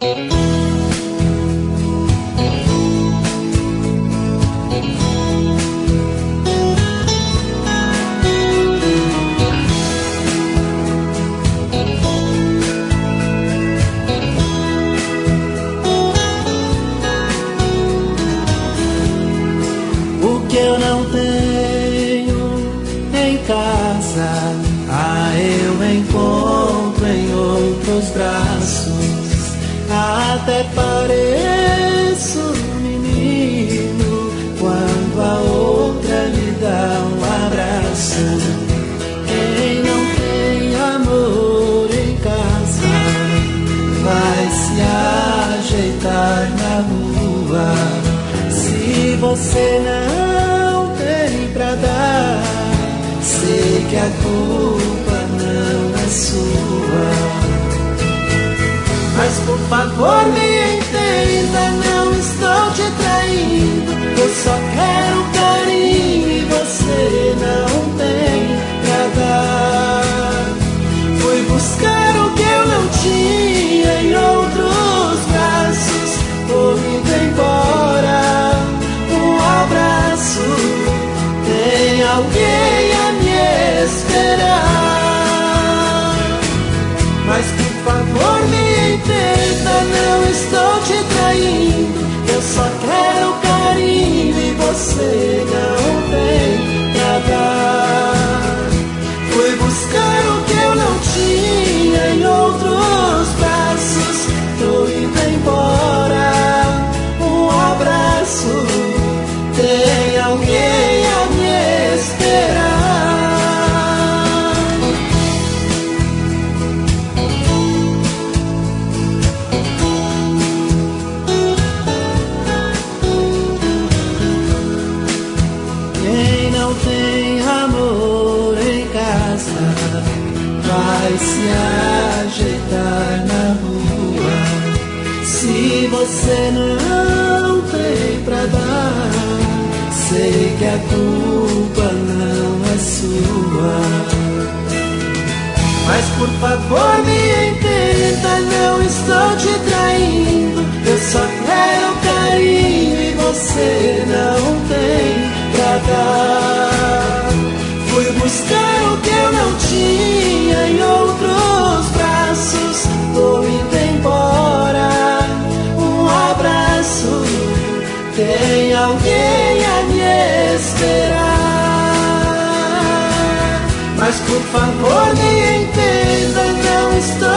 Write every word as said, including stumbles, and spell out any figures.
O que eu não tenho em casa, ah, eu encontro em outros braços. Até pareço um menino quando a outra me dá um abraço. Quem não tem amor em casa vai se ajeitar na rua. Se você não tem pra dar, sei que a culpa não é sua. Mas por favor me entenda, não estou te traindo. Eu só quero carinho e você não tem pra dar. Fui buscar o que eu não tinha em outros braços. Tô indo embora, um abraço. Tem alguém a me esperar. Mas por favor me entenda, não estou te traindo. Eu só quero carinho e você não tem pra dar. Fui buscar o que eu não tinha em outros braços. Tô indo embora, um abraço. Tem alguém a me esperar. Quem não tem amor em casa vai se ajeitar na rua. Se você não tem pra dar, sei que a culpa não é sua. Mas por favor me entenda, não estou te traindo. Eu só quero carinho e você não tem pra dar. Fui buscar o que eu não tinha em outros braços. Tô indo embora, um abraço. Tem alguém a me esperar. Mas por favor me entenda, não estou